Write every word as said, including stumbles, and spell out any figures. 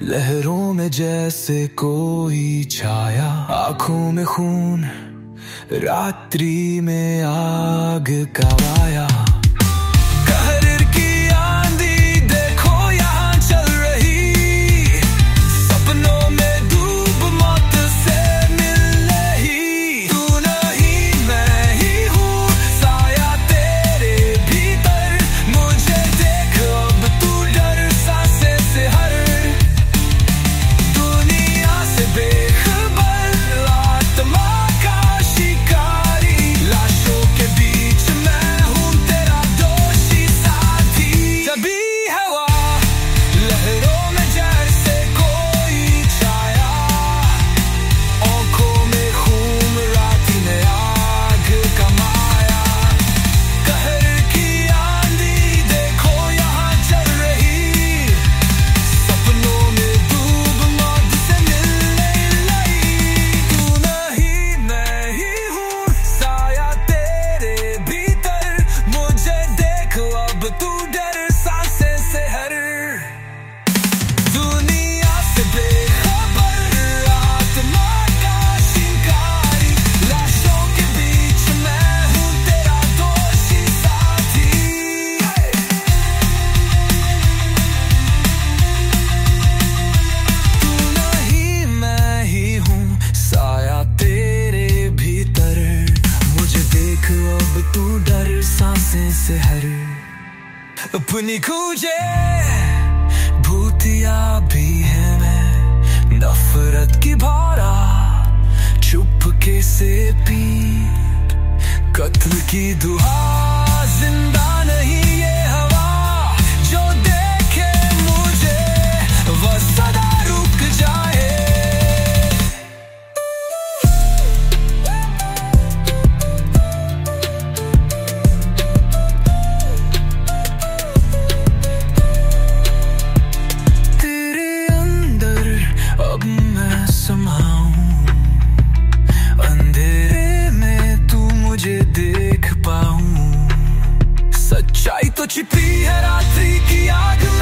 लहरों में जैसे कोई छाया, आंखों में खून, रात्रि में आग का वाया। कहर की आंधी देखो यहाँ चल रही, सपनों में डूब मौत से मिल रही। तू नहीं मैं ही हूँ, साया तेरे भीतर, मुझे देख अब तू डर सांसें से हर। दुनिया से बेखबर आत्मा का शिकारी, लाशों के बीच मैं हूँ तेरा दोषी साथी। तभी हवा लहरों में जैसे कोई छाया, आंखों में खून, रात में आग का माया। कहर की आंधी देखो यहाँ चल रही, सपनों में डूब मौत से मिलने लगी। तू नहीं मैं ही हूँ, साया तेरे भीतर, मुझे देख अब तू डर सांसें से हर। दुनिया से बेखबर आत्मा का शिकारी, लाशों के बीच मैं हूँ तेरा दोषी साथी। तू नहीं मैं ही हूँ, साया तेरे भीतर, मुझे देख अब तू डर सांसें से हर। अपनी खूजे भूतिया भी है मैं, नफरत की भारा चुपके से पी, कत्ल की दुआ जिंदा नहीं ये हवा, जो देखे मुझे वह सदा रुक जाए। तेरे अंदर अब मैं समा हूँ, अंधेरे में तू मुझे देख पाऊँ। सच्चाई तो छिपी है रात्रि की आग में।